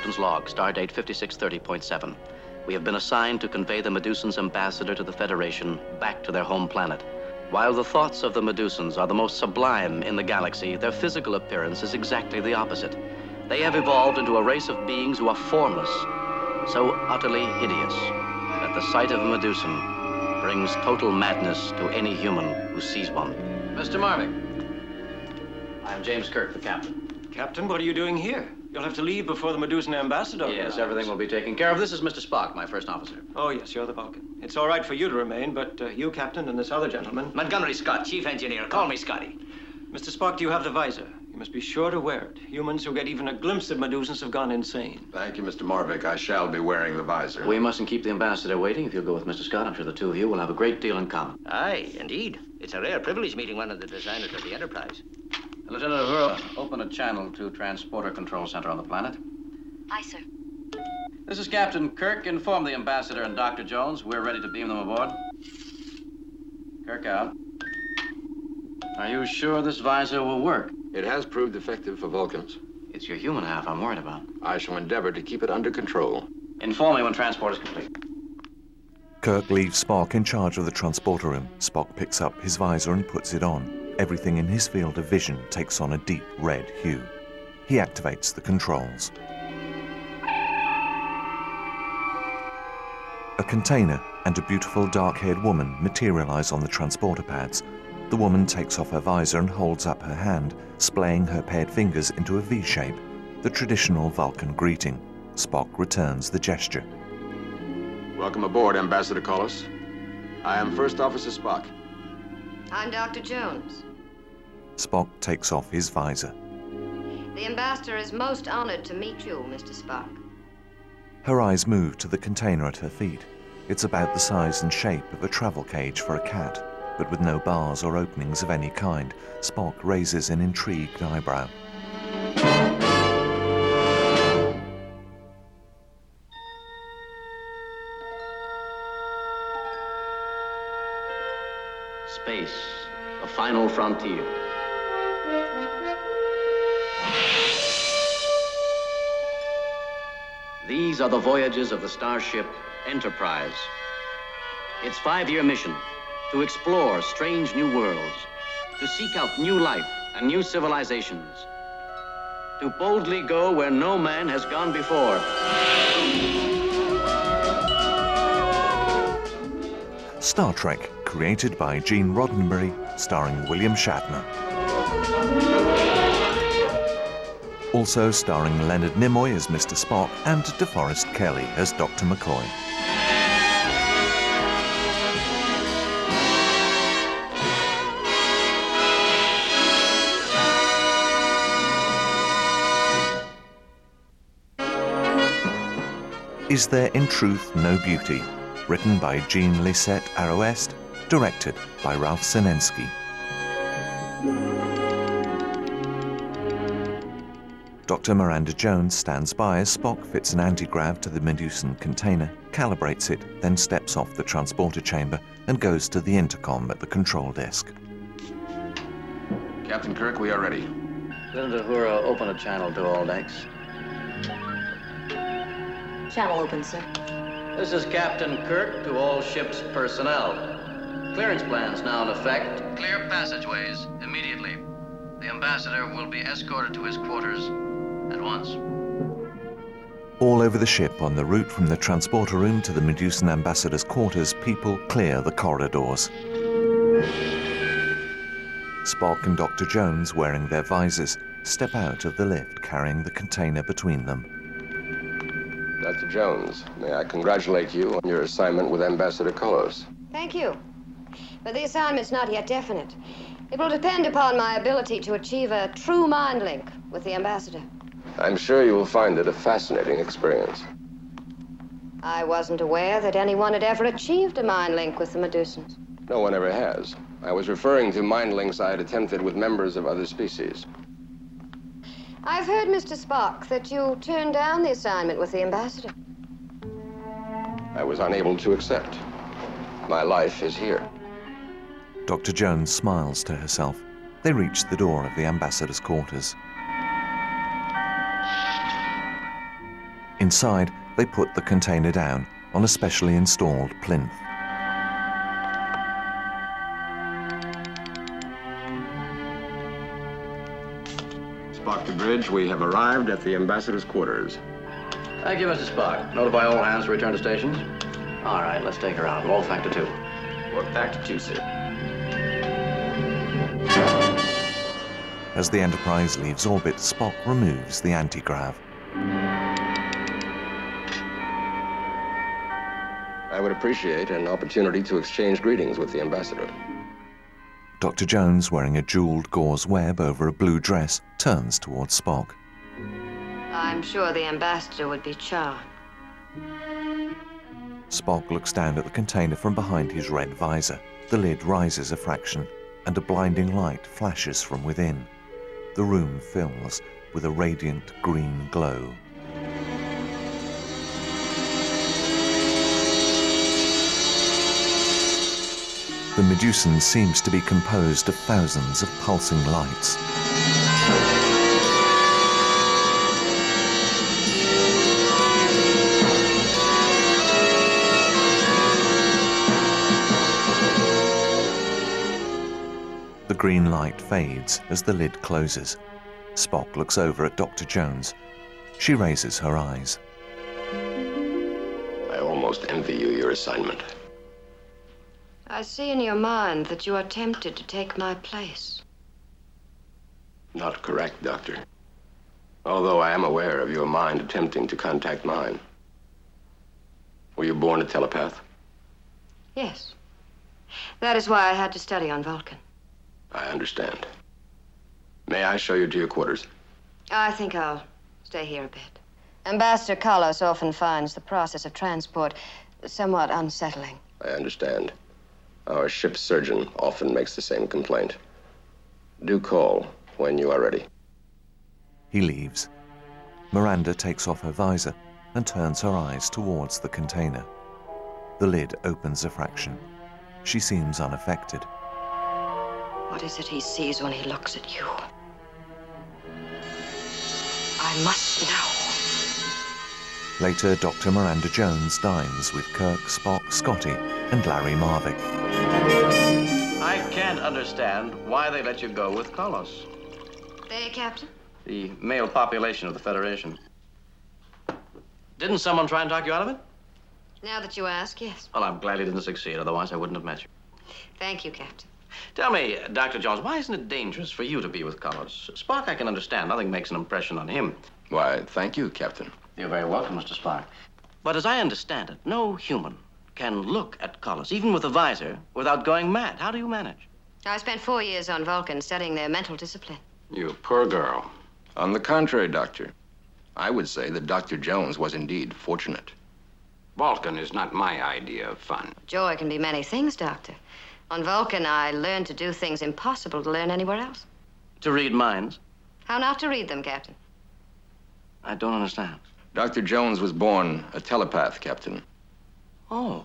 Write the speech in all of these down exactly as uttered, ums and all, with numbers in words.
Captain's log, stardate fifty-six thirty point seven. We have been assigned to convey the Medusans' ambassador to the Federation back to their home planet. While the thoughts of the Medusans are the most sublime in the galaxy, their physical appearance is exactly the opposite. They have evolved into a race of beings who are formless, so utterly hideous that the sight of a Medusan brings total madness to any human who sees one. Mister Marvick. I'm James Kirk, the captain. Captain, what are you doing here? You'll have to leave before the Medusan ambassador Yes, arrives. everything will be taken care of. This is Mister Spock, my first officer. Oh, yes, you're the Vulcan. It's all right for you to remain, but uh, you, Captain, and this other gentleman... Montgomery Scott, Chief Engineer. Call me Scotty. Mister Spock, do you have the visor? You must be sure to wear it. Humans who get even a glimpse of Medusans have gone insane. Thank you, Mister Marvick. I shall be wearing the visor. We mustn't keep the ambassador waiting. If you'll go with Mister Scott, I'm sure the two of you will have a great deal in common. Aye, indeed. It's a rare privilege meeting one of the designers of the Enterprise. Lieutenant Uhura, open a channel to Transporter Control Center on the planet. Aye, sir. This is Captain Kirk. Inform the ambassador and Doctor Jones. We're ready to beam them aboard. Kirk out. Are you sure this visor will work? It has proved effective for Vulcans. It's your human half I'm worried about. I shall endeavor to keep it under control. Inform me when transport is complete. Kirk leaves Spock in charge of the transporter room. Spock picks up his visor and puts it on. Everything in his field of vision takes on a deep red hue. He activates the controls. A container and a beautiful dark-haired woman materialize on the transporter pads. The woman takes off her visor and holds up her hand, splaying her paired fingers into a V shape, the traditional Vulcan greeting. Spock returns the gesture. Welcome aboard, Ambassador Collis. I am First Officer Spock. I'm Doctor Jones. Spock takes off his visor. The ambassador is most honored to meet you, Mister Spock. Her eyes move to the container at her feet. It's about the size and shape of a travel cage for a cat, but with no bars or openings of any kind. Spock raises an intrigued eyebrow. Space, the final frontier. These are the voyages of the starship Enterprise. Its five-year mission, to explore strange new worlds, to seek out new life and new civilizations, to boldly go where no man has gone before. Star Trek, created by Gene Roddenberry, starring William Shatner. Also starring Leonard Nimoy as Mister Spock and DeForest Kelley as Doctor McCoy. Is There in Truth No Beauty? Written by Jean Lisette Arroest, directed by Ralph Sinensky. Doctor Miranda Jones stands by as Spock fits an anti-grav to the Medusan container, calibrates it, then steps off the transporter chamber and goes to the intercom at the control desk. Captain Kirk, we are ready. Lieutenant Uhura, open a channel to all decks. Channel open, sir. This is Captain Kirk to all ship's personnel. Clearance plans now in effect. Clear passageways immediately. The ambassador will be escorted to his quarters at once. All over the ship, on the route from the transporter room to the Medusan ambassador's quarters, people clear the corridors. Spock and Doctor Jones, wearing their visors, step out of the lift, carrying the container between them. Doctor Jones, may I congratulate you on your assignment with Ambassador Collis. Thank you. But the assignment's not yet definite. It will depend upon my ability to achieve a true mind link with the ambassador. I'm sure you will find it a fascinating experience. I wasn't aware that anyone had ever achieved a mind link with the Medusans. No one ever has. I was referring to mind links I had attempted with members of other species. I've heard, Mister Spock, that you turned down the assignment with the ambassador. I was unable to accept. My life is here. Doctor Jones smiles to herself. They reach the door of the ambassador's quarters. Inside, they put the container down on a specially installed plinth. Spock to bridge, we have arrived at the ambassador's quarters. Thank you, Mister Spock. Notify all hands to return to stations. All right, let's take her out. Roll factor two. We're back to two, sir. As the Enterprise leaves orbit, Spock removes the anti-grav. I would appreciate an opportunity to exchange greetings with the ambassador. Doctor Jones, wearing a jeweled gauze web over a blue dress, turns towards Spock. I'm sure the ambassador would be charmed. Spock looks down at the container from behind his red visor. The lid rises a fraction, and a blinding light flashes from within. The room fills with a radiant green glow. The Medusan seems to be composed of thousands of pulsing lights. The green light fades as the lid closes. Spock looks over at Doctor Jones. She raises her eyes. I almost envy you your assignment. I see in your mind that you are tempted to take my place. Not correct, Doctor. Although I am aware of your mind attempting to contact mine. Were you born a telepath? Yes. That is why I had to study on Vulcan. I understand. May I show you to your quarters? I think I'll stay here a bit. Ambassador Carlos often finds the process of transport somewhat unsettling. I understand. Our ship's surgeon often makes the same complaint. Do call when you are ready. He leaves. Miranda takes off her visor and turns her eyes towards the container. The lid opens a fraction. She seems unaffected. What is it he sees when he looks at you? I must know. Later, Doctor Miranda Jones dines with Kirk, Spock, Scotty, and Larry Marvick. I can't understand why they let you go with Carlos. They, Captain? The male population of the Federation. Didn't someone try and talk you out of it? Now that you ask, yes. Well, I'm glad he didn't succeed, otherwise I wouldn't have met you. Thank you, Captain. Tell me, Doctor Jones, why isn't it dangerous for you to be with Carlos? Spock I can understand. Nothing makes an impression on him. Why, thank you, Captain. You're very welcome, Mister Spock. But as I understand it, no human can look at Carlos, even with a visor, without going mad. How do you manage? I spent four years on Vulcan studying their mental discipline. You poor girl. On the contrary, Doctor, I would say that Doctor Jones was indeed fortunate. Vulcan is not my idea of fun. Joy can be many things, Doctor. On Vulcan, I learned to do things impossible to learn anywhere else. To read minds? How not to read them, Captain? I don't understand. Doctor Jones was born a telepath, Captain. Oh.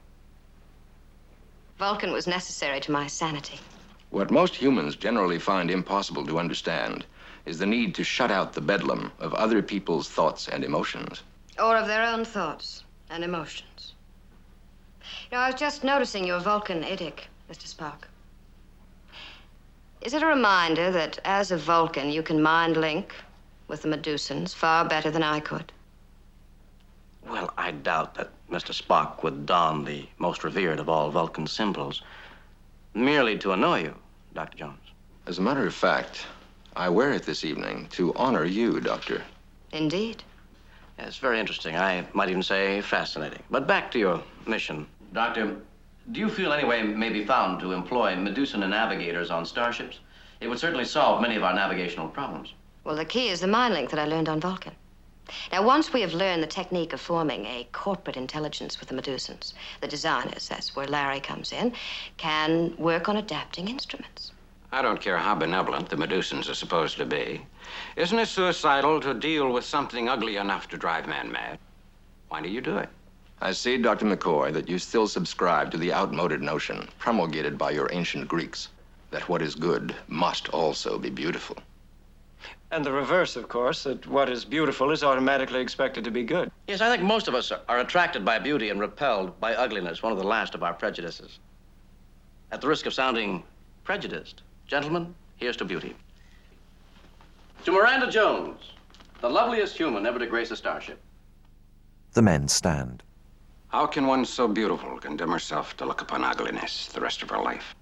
Vulcan was necessary to my sanity. What most humans generally find impossible to understand is the need to shut out the bedlam of other people's thoughts and emotions. Or of their own thoughts and emotions. You know, I was just noticing your Vulcan idic, Mister Spock. Is it a reminder that as a Vulcan, you can mind link with the Medusans far better than I could? Well, I doubt that Mister Spock would don the most revered of all Vulcan symbols merely to annoy you, Doctor Jones. As a matter of fact, I wear it this evening to honor you, Doctor. Indeed. Yeah, it's very interesting. I might even say fascinating. But back to your mission. Doctor, do you feel any way may be found to employ Medusan navigators on starships? It would certainly solve many of our navigational problems. Well, the key is the mind link that I learned on Vulcan. Now, once we have learned the technique of forming a corporate intelligence with the Medusans, the designers, that's where Larry comes in, can work on adapting instruments. I don't care how benevolent the Medusans are supposed to be. Isn't it suicidal to deal with something ugly enough to drive man mad? Why do you do it? I see, Doctor McCoy, that you still subscribe to the outmoded notion, promulgated by your ancient Greeks, that what is good must also be beautiful. And the reverse, of course, that what is beautiful is automatically expected to be good. Yes, I think most of us are, are attracted by beauty and repelled by ugliness, one of the last of our prejudices. At the risk of sounding prejudiced, gentlemen, here's to beauty. To Miranda Jones, the loveliest human ever to grace a starship. The men stand. How can one so beautiful condemn herself to look upon ugliness the rest of her life?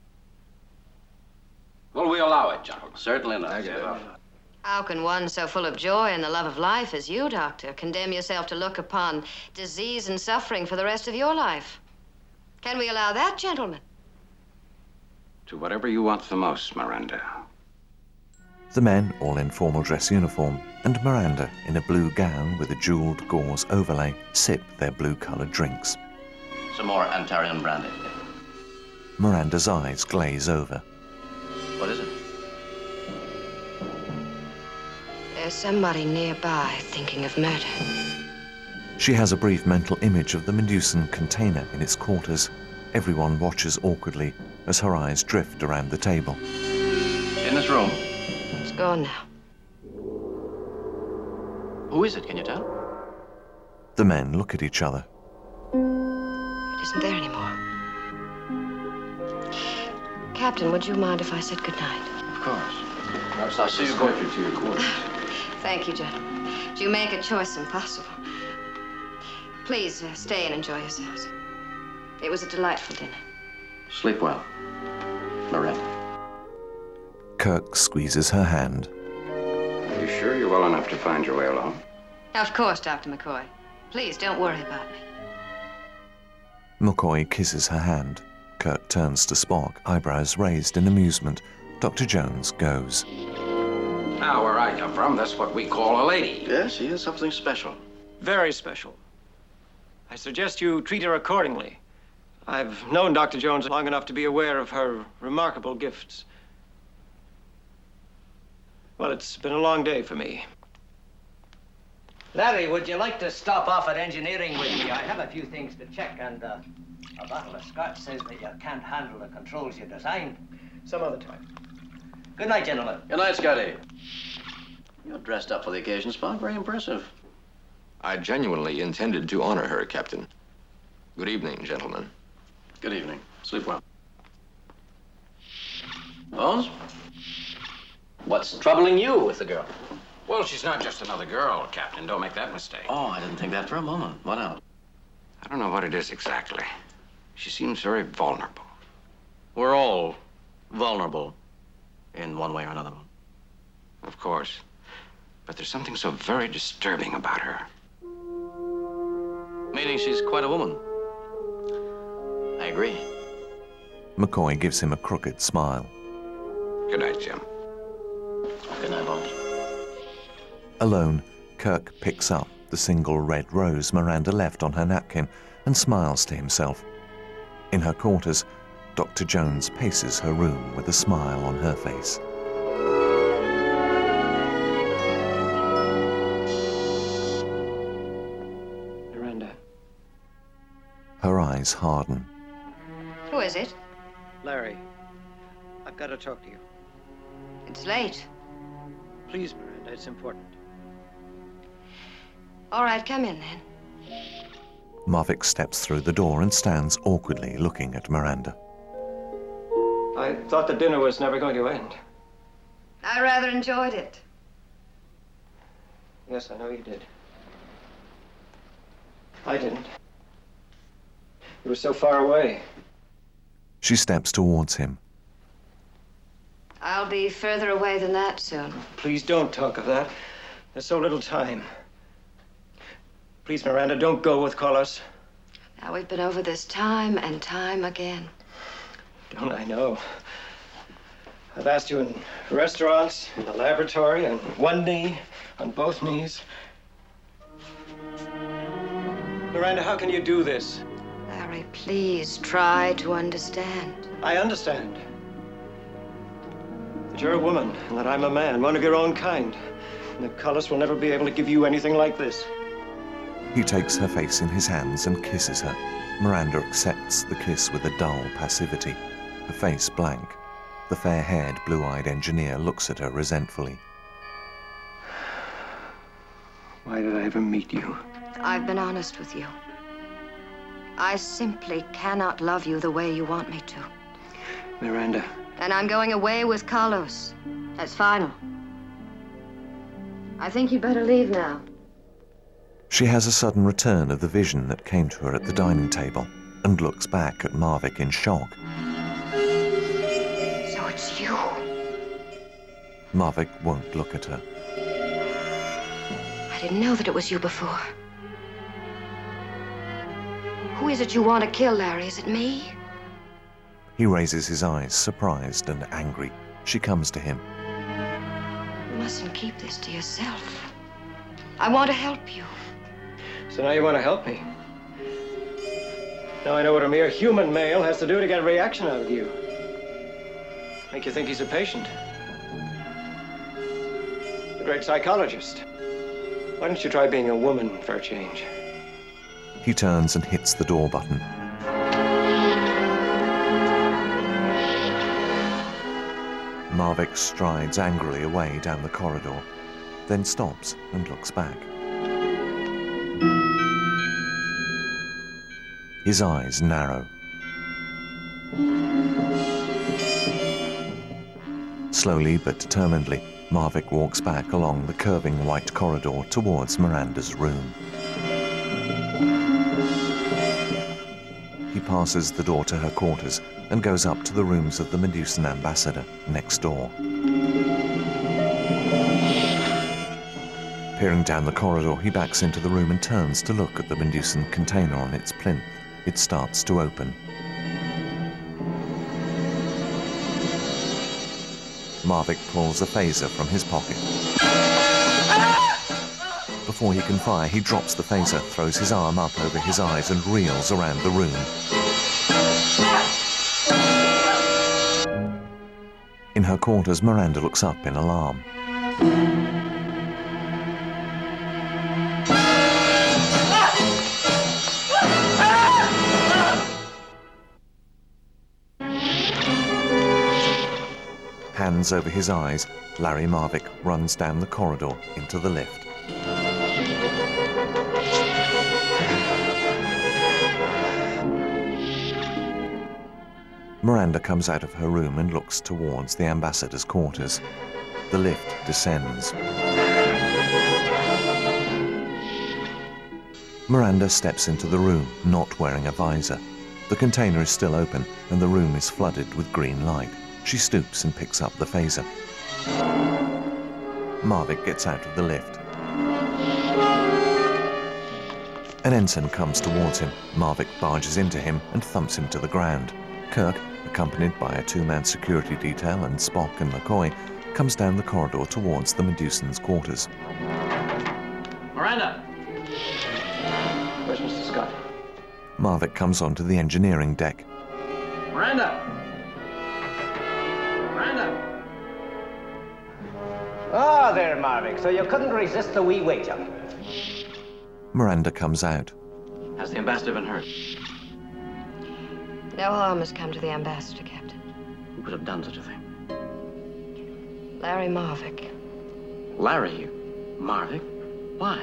Will we allow it, gentlemen? Certainly not. How can one so full of joy and the love of life as you, Doctor, condemn yourself to look upon disease and suffering for the rest of your life? Can we allow that, gentlemen? To whatever you want the most, Miranda. The men, all in formal dress uniform, and Miranda, in a blue gown with a jeweled gauze overlay, sip their blue-colored drinks. Some more Antarian brandy. Miranda's eyes glaze over. What is it? There's somebody nearby thinking of murder. She has a brief mental image of the Medusan container in its quarters. Everyone watches awkwardly as her eyes drift around the table. In this room. It's gone now. Who is it, can you tell? The men look at each other. It isn't there anymore. Captain, would you mind if I said goodnight? Of course. Perhaps I'll see you go to your quarters. Thank you, gentlemen. You make a choice impossible. Please uh, stay and enjoy yourselves. It was a delightful dinner. Sleep well, Miranda. Kirk squeezes her hand. Are you sure you're well enough to find your way alone? Of course, Doctor McCoy. Please don't worry about me. McCoy kisses her hand. Kirk turns to Spock, eyebrows raised in amusement. Doctor Jones goes. Now, where I come from, that's what we call a lady. Yes, she is something special. Very special. I suggest you treat her accordingly. I've known Doctor Jones long enough to be aware of her remarkable gifts. Well, it's been a long day for me. Larry, would you like to stop off at engineering with me? I have a few things to check, and uh, a bottle of scotch says that you can't handle the controls you designed. Some other time. Good night, gentlemen. Good night, Scotty. You're dressed up for the occasion, Spock. Very impressive. I genuinely intended to honor her, Captain. Good evening, gentlemen. Good evening. Sleep well. Bones? What's troubling you with the girl? Well, she's not just another girl, Captain. Don't make that mistake. Oh, I didn't think that for a moment. What else? I don't know what it is exactly. She seems very vulnerable. We're all vulnerable in one way or another. Of course. But there's something so very disturbing about her. Meaning she's quite a woman. I agree. McCoy gives him a crooked smile. Good night, Jim. Good night, Bones. Alone, Kirk picks up the single red rose Miranda left on her napkin and smiles to himself. In her quarters, Doctor Jones paces her room with a smile on her face. Miranda. Her eyes harden. Who is it? Larry, I've got to talk to you. It's late. Please, Miranda, it's important. All right, come in then. Mavic steps through the door and stands awkwardly looking at Miranda. I thought the dinner was never going to end. I rather enjoyed it. Yes, I know you did. I didn't. You were so far away. She steps towards him. I'll be further away than that soon. Please don't talk of that. There's so little time. Please, Miranda, don't go with Carlos. Now, we've been over this time and time again. Don't I know? I've asked you in restaurants, in the laboratory, on one knee, on both knees. Miranda, how can you do this? Larry, please try to understand. I understand. That you're a woman, and that I'm a man, one of your own kind. And that Carlos will never be able to give you anything like this. He takes her face in his hands and kisses her. Miranda accepts the kiss with a dull passivity, her face blank. The fair-haired, blue-eyed engineer looks at her resentfully. Why did I ever meet you? I've been honest with you. I simply cannot love you the way you want me to. Miranda. And I'm going away with Carlos. That's final. I think you'd better leave now. She has a sudden return of the vision that came to her at the dining table and looks back at Marvick in shock. So it's you. Marvick won't look at her. I didn't know that it was you before. Who is it you want to kill, Larry? Is it me? He raises his eyes, surprised and angry. She comes to him. You mustn't keep this to yourself. I want to help you. So now you want to help me? Now I know what a mere human male has to do to get a reaction out of you. Make you think he's a patient. A great psychologist. Why don't you try being a woman for a change? He turns and hits the door button. Marvick strides angrily away down the corridor, then stops and looks back. His eyes narrow. Slowly but determinedly, Marvick walks back along the curving white corridor towards Miranda's room. He passes the door to her quarters and goes up to the rooms of the Medusan ambassador next door. Peering down the corridor, he backs into the room and turns to look at the Medusan container on its plinth. It starts to open. Marvick pulls a phaser from his pocket. Before he can fire, he drops the phaser, throws his arm up over his eyes and reels around the room. In her quarters, Miranda looks up in alarm. Hands over his eyes, Larry Marvick runs down the corridor into the lift. Miranda comes out of her room and looks towards the ambassador's quarters. The lift descends. Miranda steps into the room, not wearing a visor. The container is still open, and the room is flooded with green light. She stoops and picks up the phaser. Marvick gets out of the lift. An ensign comes towards him. Marvick barges into him and thumps him to the ground. Kirk, accompanied by a two-man security detail and Spock and McCoy, comes down the corridor towards the Medusan's quarters. Miranda! Where's Mister Scott? Marvick comes onto the engineering deck. Miranda! Miranda! Ah, there, Marvick. So you couldn't resist the wee wager. Miranda comes out. Has the ambassador been hurt? No harm has come to the ambassador, Captain. Who could have done such a thing? Larry Marvick. Larry Marvick? Why?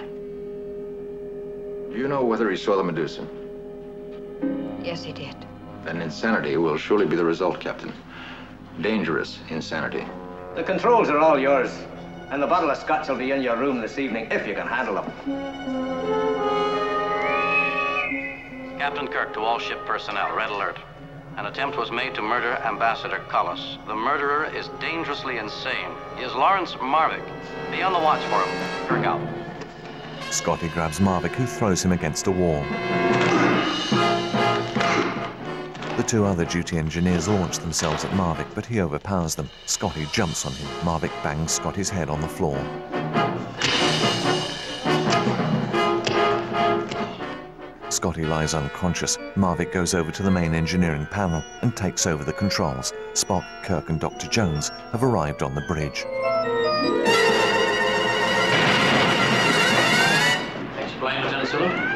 Do you know whether he saw the Medusan? Yes, he did. Then insanity will surely be the result, Captain. Dangerous insanity. The controls are all yours. And the bottle of scotch will be in your room this evening, if you can handle them. Captain Kirk to all ship personnel, red alert. An attempt was made to murder Ambassador Collis. The murderer is dangerously insane. He is Lawrence Marvick. Be on the watch for him. Kirk out. Scotty grabs Marvick, who throws him against a wall. The two other duty engineers launch themselves at Marvick, but he overpowers them. Scotty jumps on him. Marvick bangs Scotty's head on the floor. Scotty lies unconscious. Marvick goes over to the main engineering panel and takes over the controls. Spock, Kirk, and Doctor Jones have arrived on the bridge. Explain, Lieutenant Sulu.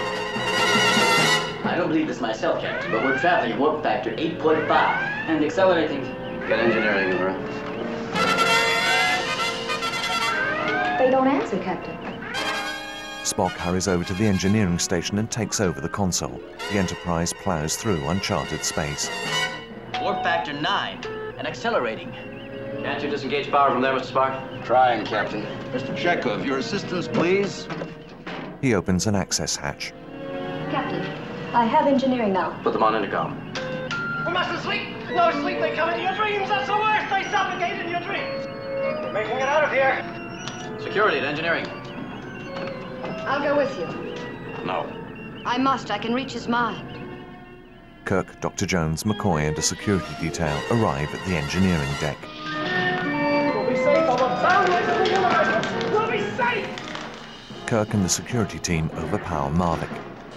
I don't believe this myself, Captain, but we're traveling at warp factor eight point five and accelerating. Get engineering, Laura. They don't answer, Captain. Spock hurries over to the engineering station and takes over the console. The Enterprise plows through uncharted space. Warp factor nine and accelerating. Can't you disengage power from there, Mister Spock? Trying, Captain. Mister Chekhov, your assistance, please. He opens an access hatch. Captain, I have engineering now. Put them on intercom. We mustn't sleep. No sleep, they come into your dreams. That's the worst. They suffocate in your dreams. We're making it out of here. Security at engineering. I'll go with you. No. I must. I can reach his mind. Kirk, Doctor Jones, McCoy, and a security detail arrive at the engineering deck. We'll be safe on the boundaries of the universe. We'll be safe. Kirk and the security team overpower Marvick.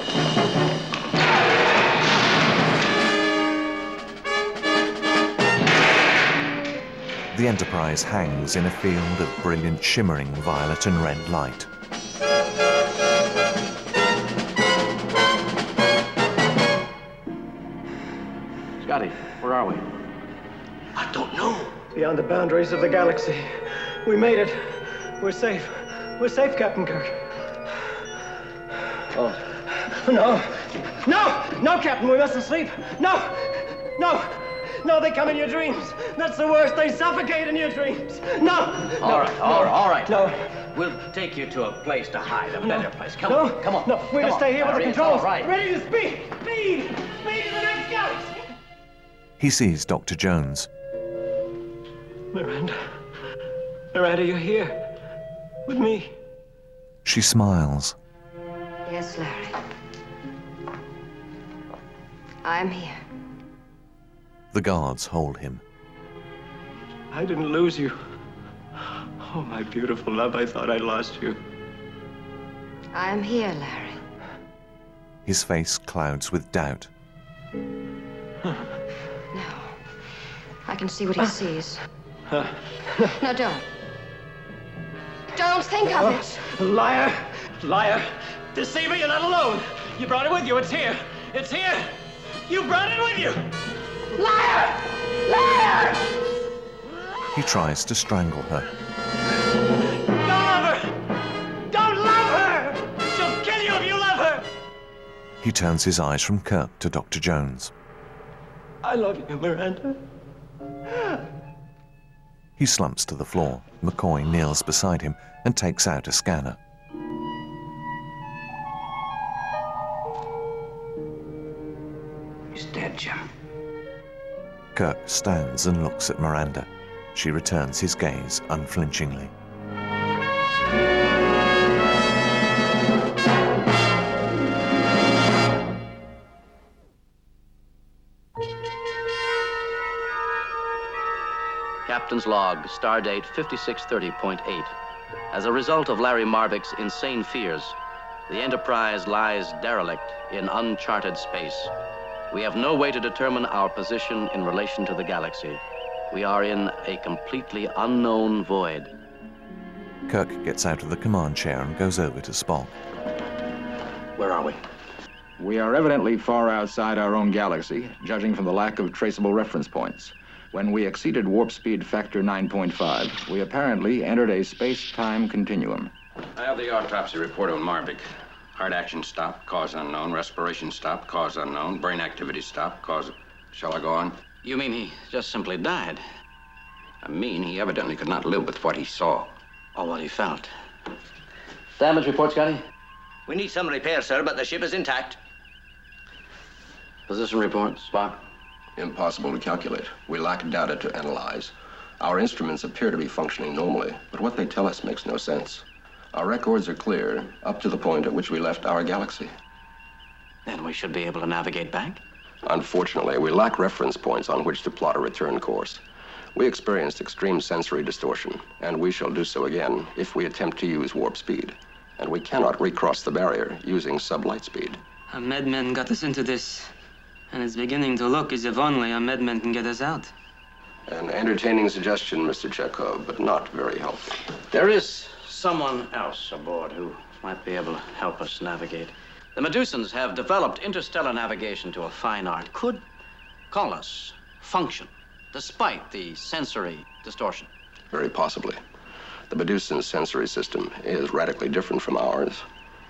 The Enterprise hangs in a field of brilliant, shimmering violet and red light. Scotty, where are we? I don't know. Beyond the boundaries of the galaxy. We made it. We're safe. We're safe, Captain Kirk. Oh. No. No! No, Captain, we mustn't sleep. No! No! No, they come in your dreams. That's the worst. They suffocate in your dreams. No! All no, right, no, all right, all right. No. We'll take you to a place to hide, a better place. Come no, on, come on. No, we're come to stay on. here with Larry, the it's controls. all right. Ready to speed. Speed! Speed to the next galaxy. He sees Doctor Jones. Miranda. Miranda, you're here. With me. She smiles. Yes, Larry. I'm here. The guards hold him. I didn't lose you. Oh, my beautiful love, I thought I lost you. I'm here, Larry. His face clouds with doubt. No. I can see what he sees. No, don't. Don't think of it. Liar! Liar! Deceiver, you're not alone. You brought it with you. It's here. It's here. You brought it with you. Liar! Liar! He tries to strangle her. Don't love her! Don't love her! She'll kill you if you love her! He turns his eyes from Kirk to Doctor Jones. I love you, Miranda. He slumps to the floor. McCoy kneels beside him and takes out a scanner. He's dead, Jim. Kirk stands and looks at Miranda. She returns his gaze unflinchingly. Captain's log, stardate fifty-six thirty point eight. As a result of Larry Marvick's insane fears, the Enterprise lies derelict in uncharted space. We have no way to determine our position in relation to the galaxy. We are in a completely unknown void. Kirk gets out of the command chair and goes over to Spock. Where are we? We are evidently far outside our own galaxy, judging from the lack of traceable reference points. When we exceeded warp speed factor nine point five, we apparently entered a space-time continuum. I have the autopsy report on Marvick. Heart action stopped, cause unknown. Respiration stopped, cause unknown. Brain activity stopped, cause... Shall I go on? You mean he just simply died? I mean, he evidently could not live with what he saw. Or what he felt. Damage report, Scotty? We need some repair, sir, but the ship is intact. Position report, Spock? Impossible to calculate. We lack data to analyze. Our instruments appear to be functioning normally, but what they tell us makes no sense. Our records are clear, up to the point at which we left our galaxy. Then we should be able to navigate back? Unfortunately, we lack reference points on which to plot a return course. We experienced extreme sensory distortion, and we shall do so again if we attempt to use warp speed. And we cannot recross the barrier using sublight speed. A madman got us into this, and it's beginning to look as if only a madman can get us out. An entertaining suggestion, Mister Chekhov, but not very helpful. There is someone else aboard who might be able to help us navigate. The Medusans have developed interstellar navigation to a fine art. Could call us function, despite the sensory distortion. Very possibly. The Medusan sensory system is radically different from ours.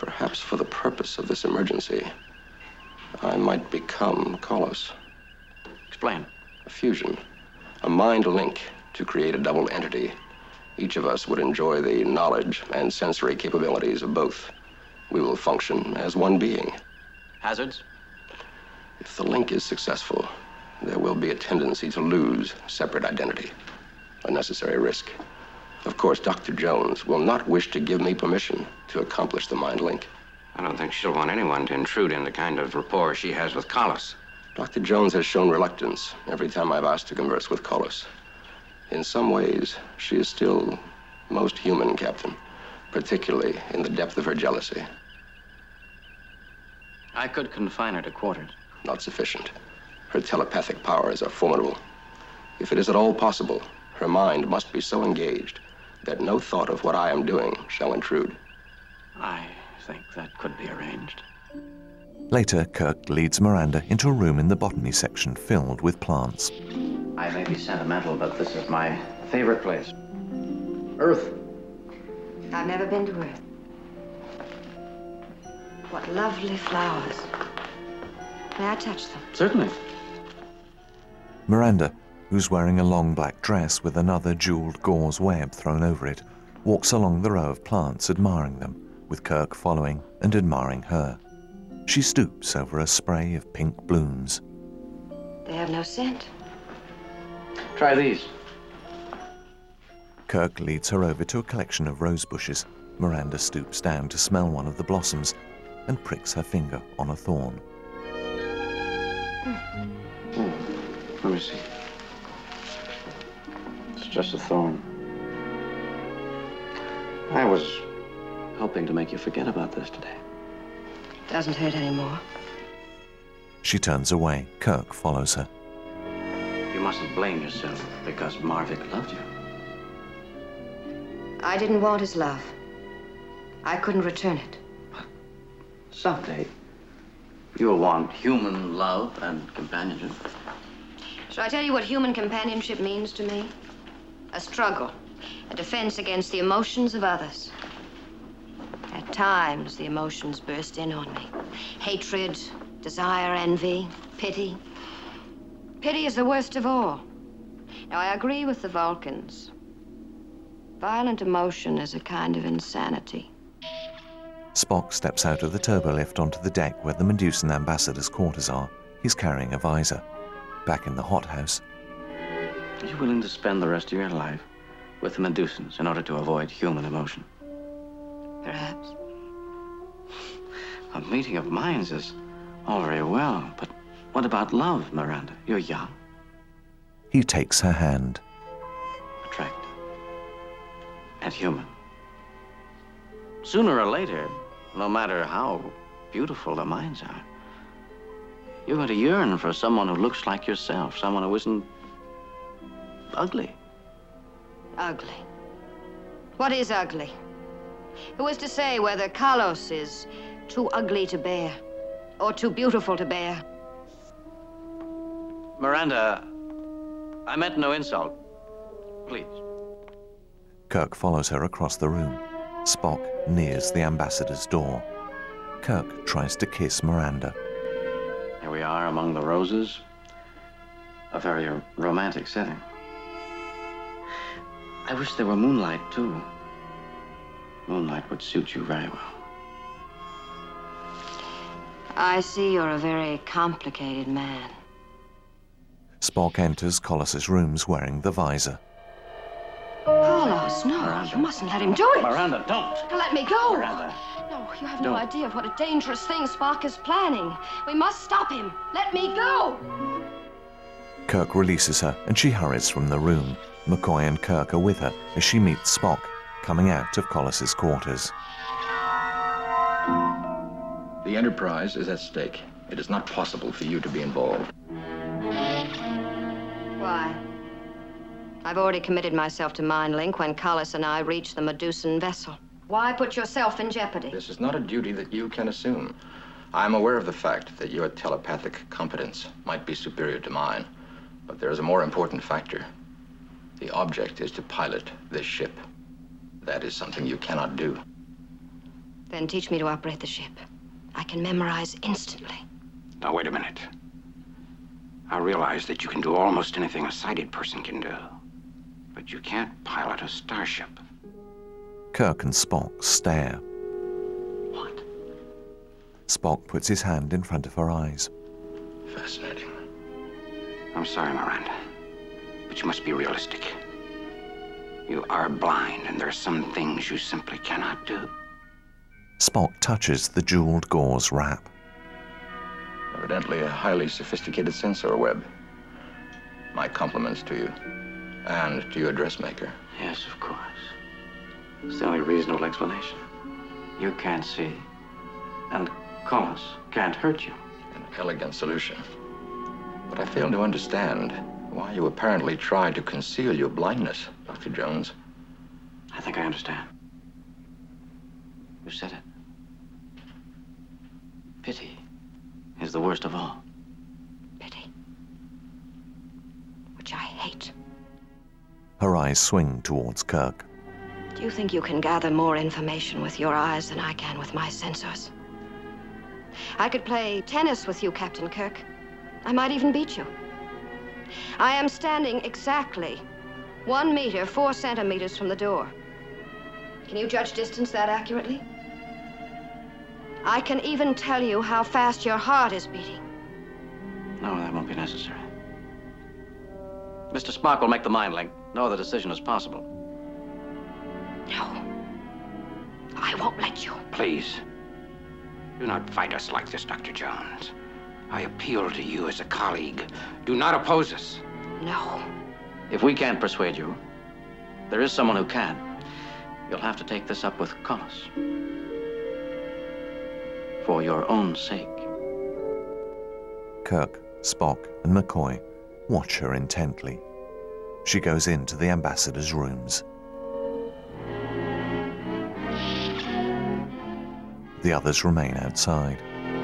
Perhaps for the purpose of this emergency, I might become Carlos. Explain. A fusion. A mind link to create a double entity. Each of us would enjoy the knowledge and sensory capabilities of both. We will function as one being. Hazards? If the link is successful, there will be a tendency to lose separate identity. A necessary risk. Of course, Doctor Jones will not wish to give me permission to accomplish the mind link. I don't think she'll want anyone to intrude in the kind of rapport she has with Collis. Doctor Jones has shown reluctance every time I've asked to converse with Collis. In some ways, she is still most human, Captain, particularly in the depth of her jealousy. I could confine her to quarters. Not sufficient. Her telepathic powers are formidable. If it is at all possible, her mind must be so engaged that no thought of what I am doing shall intrude. I think that could be arranged. Later, Kirk leads Miranda into a room in the botany section filled with plants. I may be sentimental, but this is my favorite place. Earth. I've never been to Earth. What lovely flowers. May I touch them? Certainly. Miranda, who's wearing a long black dress with another jeweled gauze web thrown over it, walks along the row of plants, admiring them, with Kirk following and admiring her. She stoops over a spray of pink blooms. They have no scent. Try these. Kirk leads her over to a collection of rose bushes. Miranda stoops down to smell one of the blossoms and pricks her finger on a thorn. Oh, let me see. It's just a thorn. I was hoping to make you forget about this today. Doesn't hurt anymore. She turns away. Kirk follows her. You mustn't blame yourself because Marvick loved you. I didn't want his love. I couldn't return it. Someday, you'll want human love and companionship. Shall I tell you what human companionship means to me? A struggle, a defense against the emotions of others. At times, the emotions burst in on me. Hatred, desire, envy, pity. Pity is the worst of all. Now, I agree with the Vulcans. Violent emotion is a kind of insanity. Spock steps out of the turbolift onto the deck where the Medusan ambassador's quarters are. He's carrying a visor. Back in the hothouse. Are you willing to spend the rest of your life with the Medusans in order to avoid human emotion? Perhaps. A meeting of minds is all very well, but what about love, Miranda? You're young. He takes her hand. Attractive. And human. Sooner or later, no matter how beautiful the minds are, you're going to yearn for someone who looks like yourself, someone who isn't ugly. Ugly. What is ugly? Who is to say whether Carlos is too ugly to bear or too beautiful to bear? Miranda, I meant no insult. Please. Kirk follows her across the room. Spock nears the ambassador's door. Kirk tries to kiss Miranda. Here we are among the roses. A very romantic setting. I wish there were moonlight, too. Moonlight would suit you very well. I see you're a very complicated man. Spock enters Colossus' rooms wearing the visor. Carlos, no, Miranda. you mustn't let him do it. Miranda, don't. Let me go. Miranda. No, you have Don't. no idea of what a dangerous thing Spock is planning. We must stop him. Let me go. Kirk releases her and she hurries from the room. McCoy and Kirk are with her as she meets Spock, coming out of Colossus' quarters. The Enterprise is at stake. It is not possible for you to be involved. Why? I've already committed myself to Mind Link when Carlos and I reach the Medusan vessel. Why put yourself in jeopardy? This is not a duty that you can assume. I am aware of the fact that your telepathic competence might be superior to mine, but there is a more important factor. The object is to pilot this ship. That is something you cannot do. Then teach me to operate the ship. I can memorize instantly. Now, wait a minute. I realize that you can do almost anything a sighted person can do, but you can't pilot a starship. Kirk and Spock stare. What? Spock puts his hand in front of her eyes. Fascinating. I'm sorry, Miranda, but you must be realistic. You are blind, and there are some things you simply cannot do. Spock touches the jeweled gauze wrap. Evidently a highly sophisticated sensor web. My compliments to you. And to your dressmaker. Yes, of course. It's the only reasonable explanation. You can't see, and Kolos can't hurt you. An elegant solution. But I fail to understand why you apparently try to conceal your blindness, Doctor Jones. I think I understand. You said it. Pity is the worst of all. Pity. Which I hate. Her eyes swing towards Kirk. Do you think you can gather more information with your eyes than I can with my sensors? I could play tennis with you, Captain Kirk. I might even beat you. I am standing exactly one meter, four centimeters from the door. Can you judge distance that accurately? I can even tell you how fast your heart is beating. No, that won't be necessary. Mister Spock will make the mind link. No other decision is possible. No. I won't let you. Please, do not fight us like this, Doctor Jones. I appeal to you as a colleague. Do not oppose us. No. If we can't persuade you, there is someone who can. You'll have to take this up with Kolos. For your own sake. Kirk, Spock, and McCoy watch her intently. She goes into the ambassador's rooms. The others remain outside.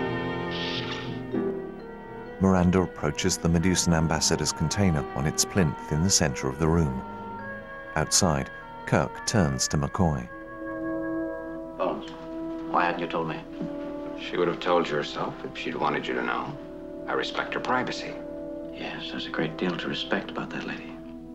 Miranda approaches the Medusan ambassador's container on its plinth in the center of the room. Outside, Kirk turns to McCoy. Bones, why hadn't you told me? She would have told you herself if she'd wanted you to know. I respect her privacy. Yes, there's a great deal to respect about that lady.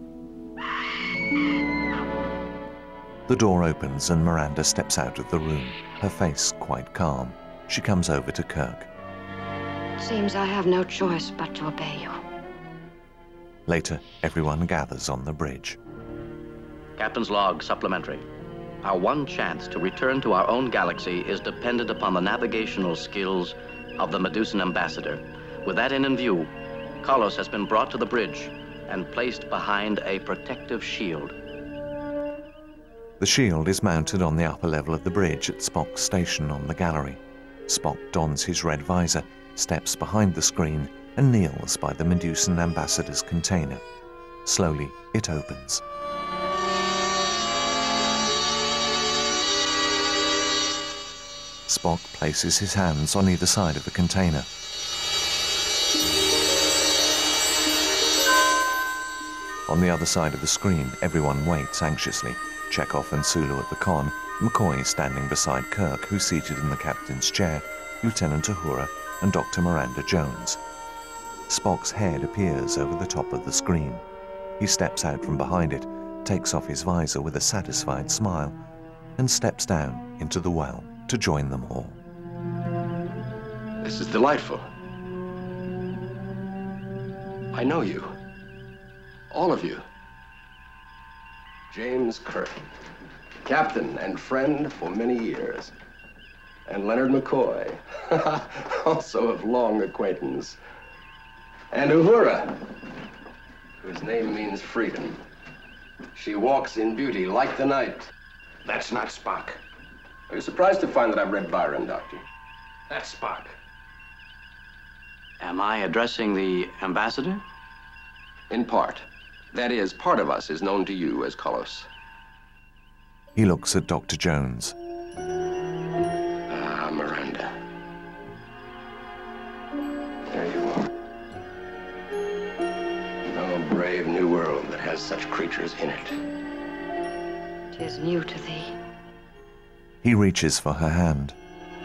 The door opens and Miranda steps out of the room, her face quite calm. She comes over to Kirk. Seems I have no choice but to obey you. Later, everyone gathers on the bridge. Captain's log supplementary. Our one chance to return to our own galaxy is dependent upon the navigational skills of the Medusan ambassador. With that end in view, Kolos has been brought to the bridge and placed behind a protective shield. The shield is mounted on the upper level of the bridge at Spock's station on the gallery. Spock dons his red visor, steps behind the screen, and kneels by the Medusan ambassador's container. Slowly, it opens. Spock places his hands on either side of the container. On the other side of the screen, everyone waits anxiously. Chekhov and Sulu at the con, McCoy standing beside Kirk, who's seated in the captain's chair, Lieutenant Uhura, and Doctor Miranda Jones. Spock's head appears over the top of the screen. He steps out from behind it, takes off his visor with a satisfied smile, and steps down into the well to join them all. This is delightful. I know you. All of you. James Kirk, captain and friend for many years. And Leonard McCoy, also of long acquaintance. And Uhura, whose name means freedom. She walks in beauty like the night. That's not Spock. Are you surprised to find that I've read Byron, Doctor? That's Spock. Am I addressing the ambassador? In part. That is, part of us is known to you as Kolos. He looks at Doctor Jones. Ah, Miranda. There you are. No brave new world that has such creatures in it. 'Tis new to thee. He reaches for her hand.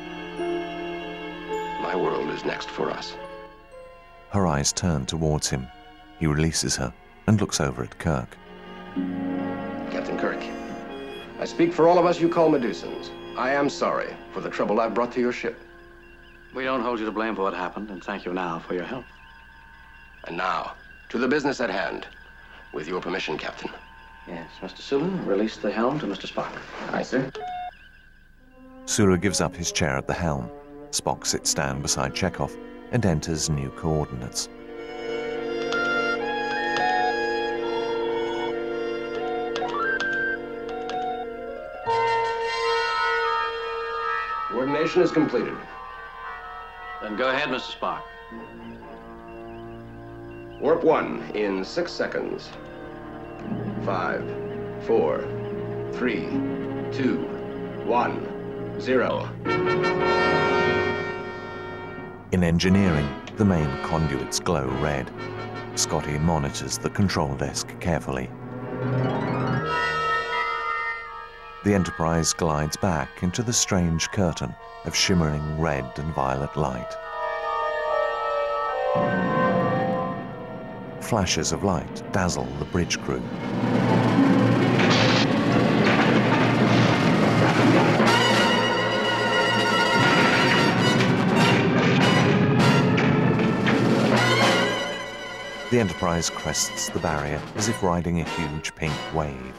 My world is next for us. Her eyes turn towards him. He releases her and looks over at Kirk. Captain Kirk, I speak for all of us you call Medusans. I am sorry for the trouble I've brought to your ship. We don't hold you to blame for what happened, and thank you now for your help. And now, to the business at hand. With your permission, Captain. Yes, Mister Sulu, release the helm to Mister Spock. Aye, sir. Sulu gives up his chair at the helm. Spock sits down beside Chekhov and enters new coordinates. Coordination is completed. Then go ahead, Mister Spock. Warp one in six seconds. Five, four, three, two, one, zero. In engineering, the main conduits glow red. Scotty monitors the control desk carefully. The Enterprise glides back into the strange curtain of shimmering red and violet light. Flashes of light dazzle the bridge crew. The Enterprise crests the barrier as if riding a huge pink wave.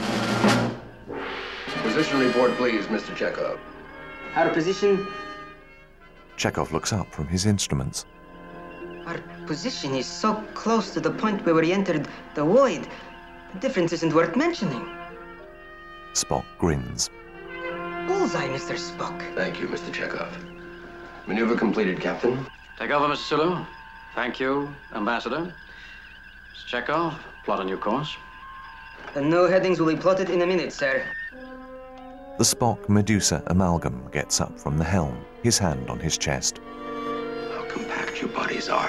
Position report, please, Mister Chekhov. Our position... Chekhov looks up from his instruments. Our position is so close to the point where we entered the void. The difference isn't worth mentioning. Spock grins. Bullseye, Mister Spock. Thank you, Mister Chekhov. Maneuver completed, Captain. Take over, Mister Sulu. Thank you, Ambassador. Mister Chekhov, plot a new course. The new headings will be plotted in a minute, sir. The Spock-Medusa amalgam gets up from the helm, his hand on his chest. How compact your bodies are.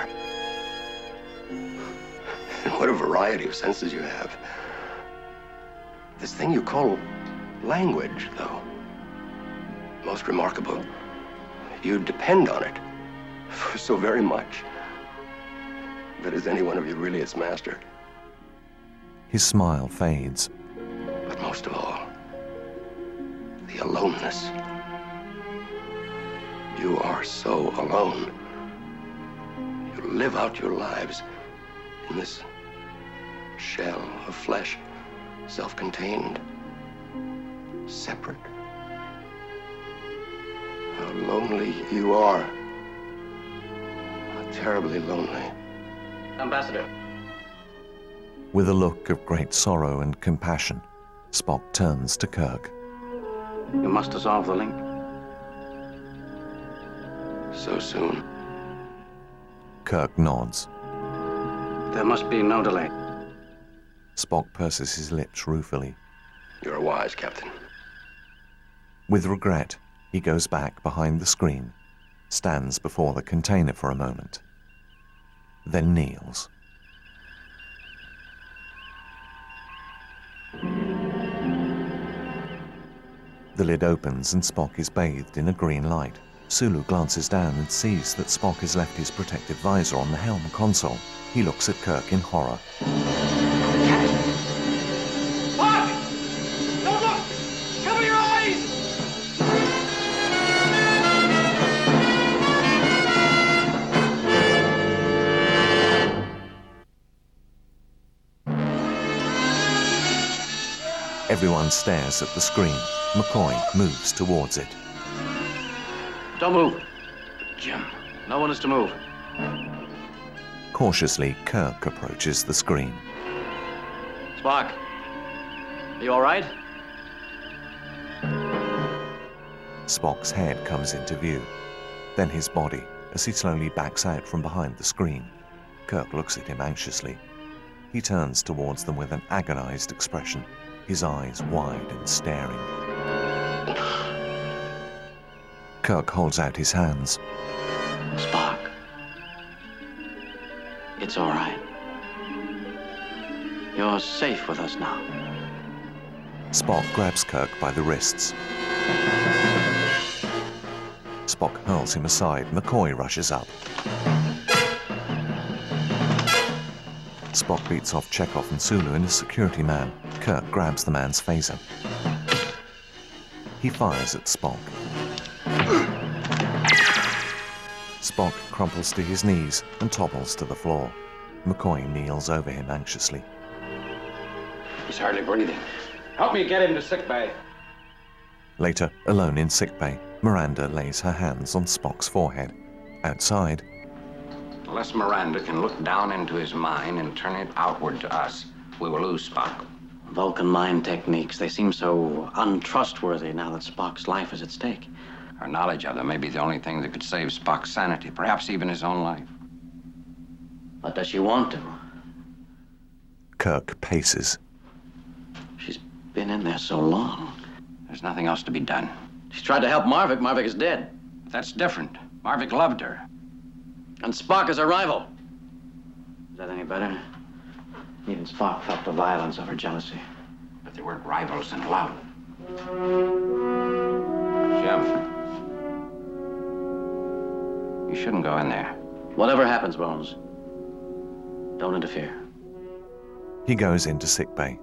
And what a variety of senses you have. This thing you call language, though. Most remarkable. You depend on it for so very much. But is any one of you really its master? His smile fades. But most of all, the aloneness. You are so alone. You live out your lives in this shell of flesh, self-contained, separate. How lonely you are. How terribly lonely. Ambassador. With a look of great sorrow and compassion, Spock turns to Kirk. You must dissolve the link. So soon? Kirk nods. There must be no delay. Spock purses his lips ruefully. You're wise, Captain. With regret, he goes back behind the screen, stands before the container for a moment, then kneels. The lid opens and Spock is bathed in a green light. Sulu glances down and sees that Spock has left his protective visor on the helm console. He looks at Kirk in horror. Spock! Don't look! Cover your eyes! Everyone stares at the screen. McCoy moves towards it. Don't move. Jim, no one is to move. Cautiously, Kirk approaches the screen. Spock, are you all right? Spock's head comes into view, then his body as he slowly backs out from behind the screen. Kirk looks at him anxiously. He turns towards them with an agonized expression, his eyes wide and staring. Kirk holds out his hands. Spock, it's all right. You're safe with us now. Spock grabs Kirk by the wrists. Spock hurls him aside. McCoy rushes up. Spock beats off Chekhov and Sulu and his security man. Kirk grabs the man's phaser. He fires at Spock. Spock crumples to his knees and topples to the floor. McCoy kneels over him anxiously. He's hardly breathing. Help me get him to sickbay. Later, alone in sickbay, Miranda lays her hands on Spock's forehead. Outside, Unless Miranda can look down into his mind and turn it outward to us, we will lose Spock. Vulcan mind techniques, they seem so untrustworthy now that Spock's life is at stake. Our knowledge of them may be the only thing that could save Spock's sanity, perhaps even his own life. But does she want to? Kirk paces. She's been in there so long. There's nothing else to be done. She's tried to help Marvik. Marvik is dead. That's different. Marvik loved her. And Spock is her rival. Is that any better? Even Spock felt the violence of her jealousy. But they weren't rivals in love. Jim, you shouldn't go in there. Whatever happens, Bones, don't interfere. He goes into sickbay.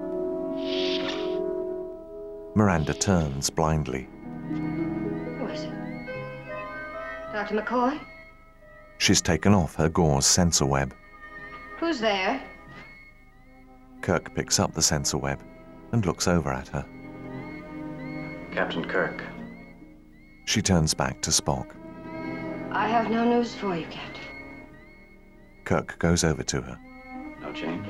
Miranda turns blindly. Who is it? Doctor McCoy? She's taken off her gauze sensor web. Who's there? Kirk picks up the sensor web and looks over at her. Captain Kirk. She turns back to Spock. I have no news for you, Captain. Kirk goes over to her. No change?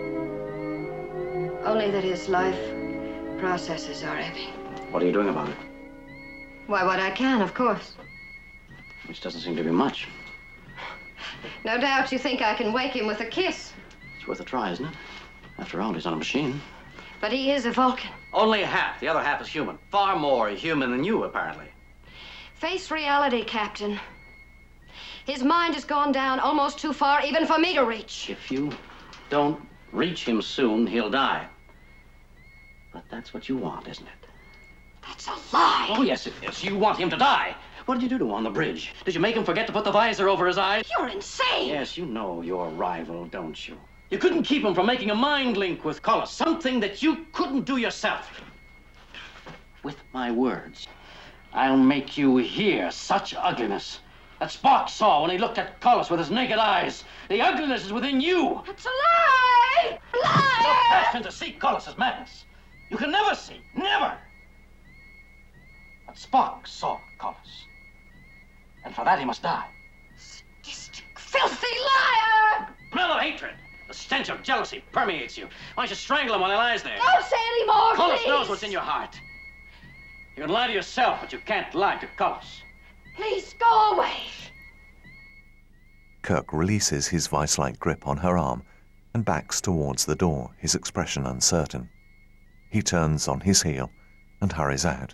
Only that his life processes are ebbing. What are you doing about it? Why, what I can, of course. Which doesn't seem to be much. No doubt you think I can wake him with a kiss. It's worth a try, isn't it? After all, he's on a machine. But he is a Vulcan. Only half. The other half is human. Far more human than you, apparently. Face reality, Captain. His mind has gone down almost too far even for me to reach. If you don't reach him soon, he'll die. But that's what you want, isn't it? That's a lie. Oh, yes, it is. You want him to die. What did you do to him on the bridge? Did you make him forget to put the visor over his eyes? You're insane. Yes, you know your rival, don't you? You couldn't keep him from making a mind link with Cullis, something that you couldn't do yourself. With my words, I'll make you hear such ugliness that Spock saw when he looked at Cullis with his naked eyes. The ugliness is within you. It's a lie! Lie! No passion to see Cullis's madness. You can never see, never. But Spock saw Cullis. And for that he must die. Sadistic, filthy liar! Smell of hatred. The stench of jealousy permeates you. Why don't you strangle him while he lies there? Don't say any more, Cullis please. knows what's in your heart. You can lie to yourself, but you can't lie to Cullis. Please go away. Kirk releases his vice-like grip on her arm and backs towards the door, his expression uncertain. He turns on his heel and hurries out.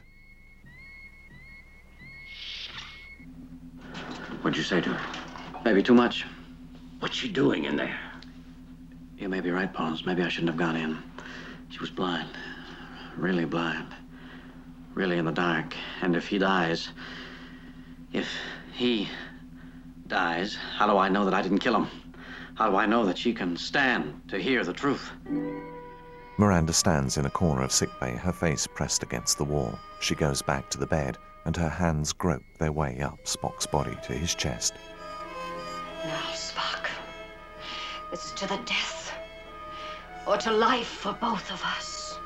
What'd you say to her? Maybe too much. What's she doing in there? You may be right, Bones. Maybe I shouldn't have gone in. She was blind. Really blind. Really in the dark. And if he dies... If he dies, how do I know that I didn't kill him? How do I know that she can stand to hear the truth? Miranda stands in a corner of sickbay, her face pressed against the wall. She goes back to the bed, and her hands grope their way up Spock's body to his chest. Now, Spock, this is to the death or to life for both of us.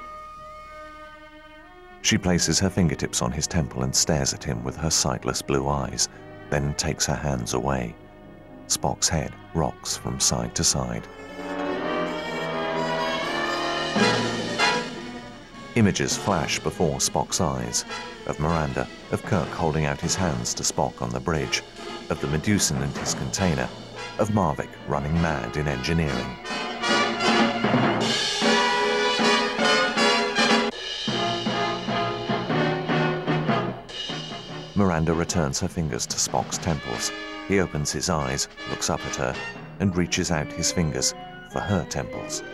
She places her fingertips on his temple and stares at him with her sightless blue eyes, then takes her hands away. Spock's head rocks from side to side. Images flash before Spock's eyes, of Miranda, of Kirk holding out his hands to Spock on the bridge, of the Medusan and his container, of Marvik running mad in engineering. Miranda returns her fingers to Spock's temples. He opens his eyes, looks up at her, and reaches out his fingers for her temples.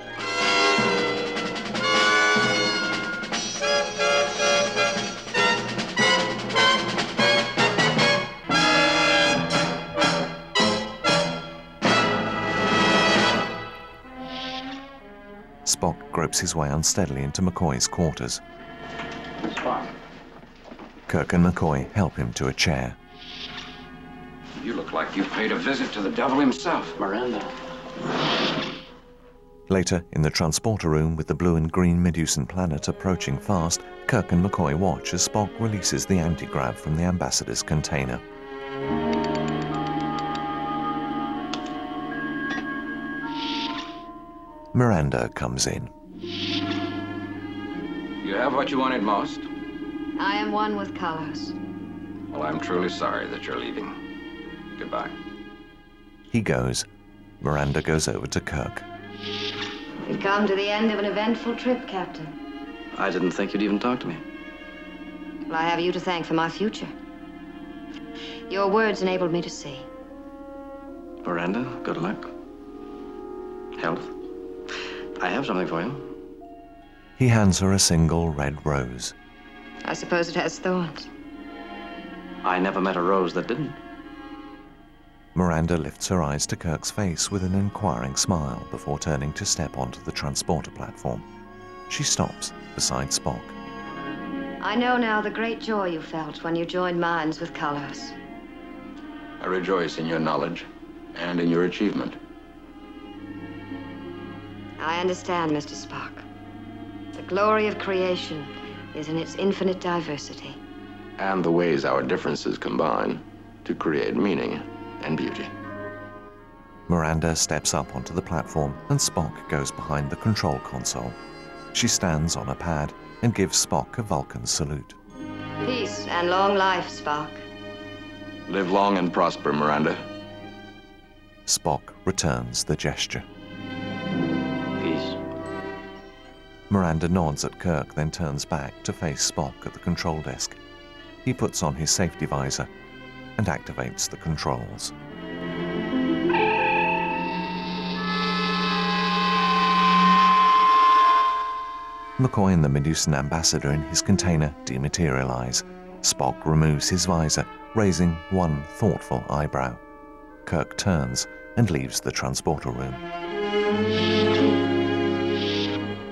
Spock gropes his way unsteadily into McCoy's quarters. Spock. Kirk and McCoy help him to a chair. You look like you paid a visit to the devil himself. Miranda. Later, in the transporter room with the blue and green Medusan planet approaching fast, Kirk and McCoy watch as Spock releases the anti-grav from the ambassador's container. Miranda comes in. You have what you wanted most? I am one with colors. Well, I'm truly sorry that you're leaving. Goodbye. He goes. Miranda goes over to Kirk. We've come to the end of an eventful trip, Captain. I didn't think you'd even talk to me. Well, I have you to thank for my future. Your words enabled me to see. Miranda, good luck. Health. I have something for you. He hands her a single red rose. I suppose it has thorns. I never met a rose that didn't. Miranda lifts her eyes to Kirk's face with an inquiring smile before turning to step onto the transporter platform. She stops beside Spock. I know now the great joy you felt when you joined minds with colors. I rejoice in your knowledge and in your achievement. I understand, Mister Spock. The glory of creation is in its infinite diversity. And the ways our differences combine to create meaning and beauty. Miranda steps up onto the platform and Spock goes behind the control console. She stands on a pad and gives Spock a Vulcan salute. Peace and long life, Spock. Live long and prosper, Miranda. Spock returns the gesture. Peace. Miranda nods at Kirk, then turns back to face Spock at the control desk. He puts on his safety visor and activates the controls. McCoy and the Medusan ambassador in his container dematerialize. Spock removes his visor, raising one thoughtful eyebrow. Kirk turns and leaves the transporter room.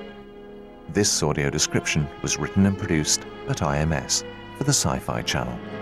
This audio description was written and produced at I M S for the Sci-Fi Channel.